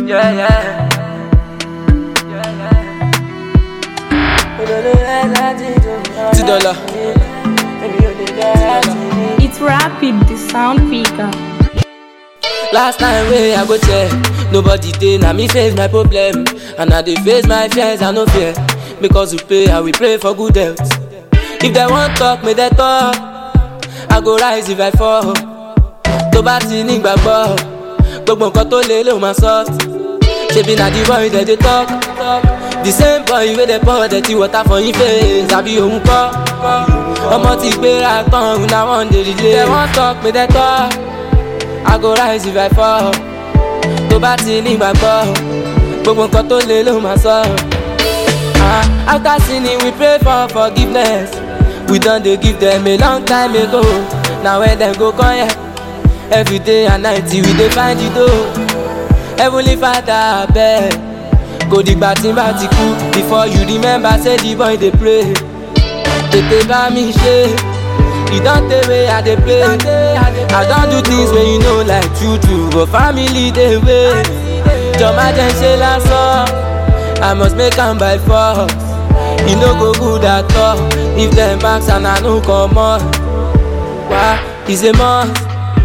Yeah, yeah. $2. It's rapid, the sound figure. Last time wey I go check, nobody dey, na me face my problem. And I dey face my fears, I no fear. Because we pay, I will pray for good health. If they want talk, may they talk. I go rise if I fall. Tó bá ti ní gbàgbọ́, gbogbo nǹkan tó lé ló máa soft. Ṣebí na the boy that dey talk. The same boy wey dey pour dirty water for him face, àbí òun kọ́. Ọmọ ti gbéra tán, una one dey relay. If they want talk, may they talk. I go rise if I fall. Tó bá ti ní gbàgbọ́, gbogbo nǹkan tó lé ló máa soft. After sinning, we pray for forgiveness. We done dey give them a long time ago. Now when them go come here, every day and night we dey find the door. Heavenly Father, abeg, kò dìgbà tí n bá ti kú before you remember say the boy dey pray. Tètè bá mi ṣe, e don tey wey I dey play. I don do things wey you know like true, but family dey wait. Jọ̀má jẹ́ ṣe lásán, I must make am by force. E no go good at all if dem ask and I no comot. Why? It's a must.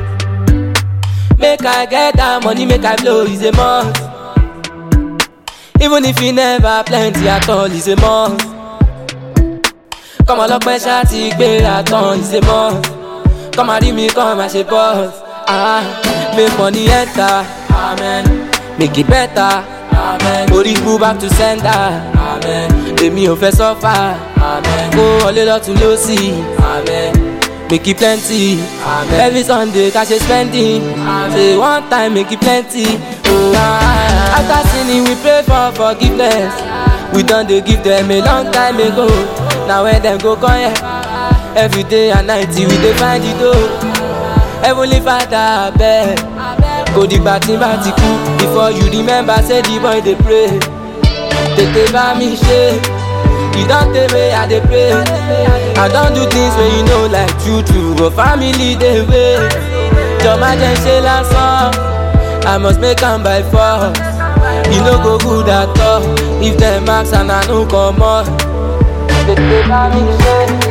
Make I get that money, make I blow, it's a must. Even if you never plenty at all, it's a must. Come on, look, pressure to get at all, it's a must. Come and read me, come and say boss. Make money enter, amen. Make it better, amen. Body go back to sender, amen. Èmi ò fẹ́ suffer, amen. Go all the to low see, amen. Make it plenty, amen. Every Sunday cash is spending, amen. Say one time make it plenty, oh, After sinning we pray for forgiveness. We done dey give them a long time ago. Now when them go come here, every day and night we dey find the door. Heavenly Father, abeg, kò dìgbà tí n bá ti kú before you remember say the boy dey pray. Tètè bá mi ṣe, e don tey wey I dey pray. I don do things wey you know like true, but family dey wait. Jọ̀má jẹ́ ṣe lásán, I must make am by force. E no go good at all if dem ask and I no comot. Tètè bá mi ṣe.